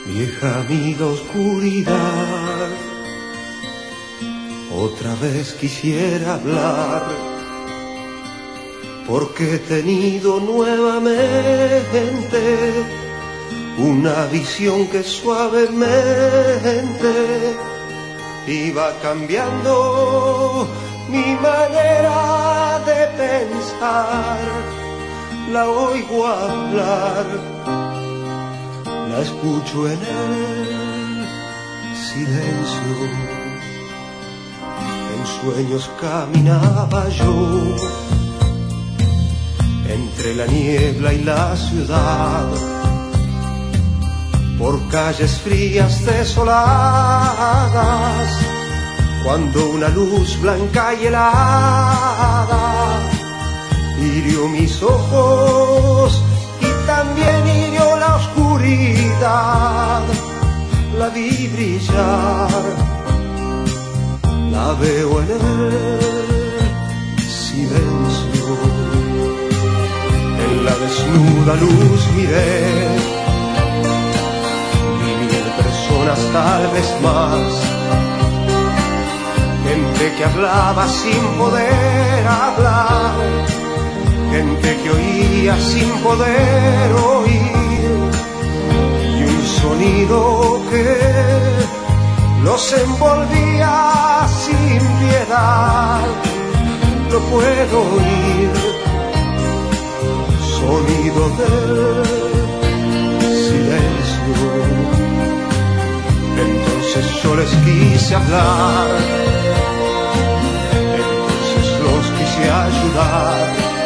Vieja amiga oscuridad, otra vez quisiera hablar, porque he tenido nuevamente una visión que suavemente iba cambiando mi manera de pensar. La oigo hablar, la escucho en el silencio. En sueños caminaba yo entre la niebla y la ciudad, por calles frías desoladas, cuando una luz blanca y helada hirió mis ojos y también hirió la oscuridad. La vi brillar, la veo en el silencio. En la desnuda luz miré, vi 1000 personas, tal vez más, gente que hablaba sin poder hablar, gente que oía sin poder oír, y un sonido que los envolvía sin piedad. Lo puedo oír, sonido del silencio. Entonces yo les quise hablar, entonces los quise ayudar,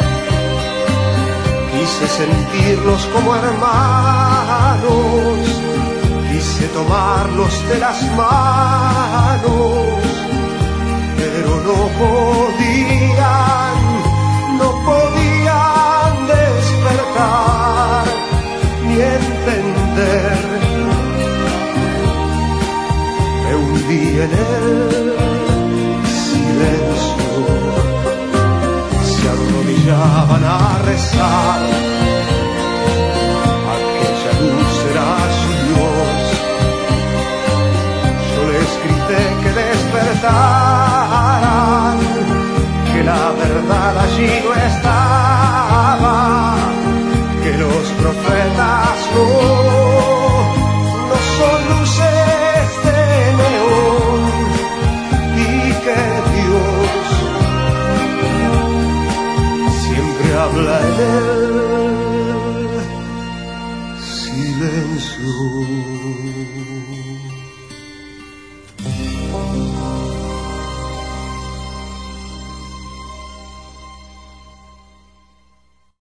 quise sentirlos como hermanos, quise tomarlos de las manos, pero no podían despertar ni entender. Me hundí en el silencio, se arrodillaban a rezar. Aquella luz era su Dios. Yo les grité que despertaran, que la verdad allí no estaba, que los profetas no son luces de neón, y que Dios siempre habla en el silencio.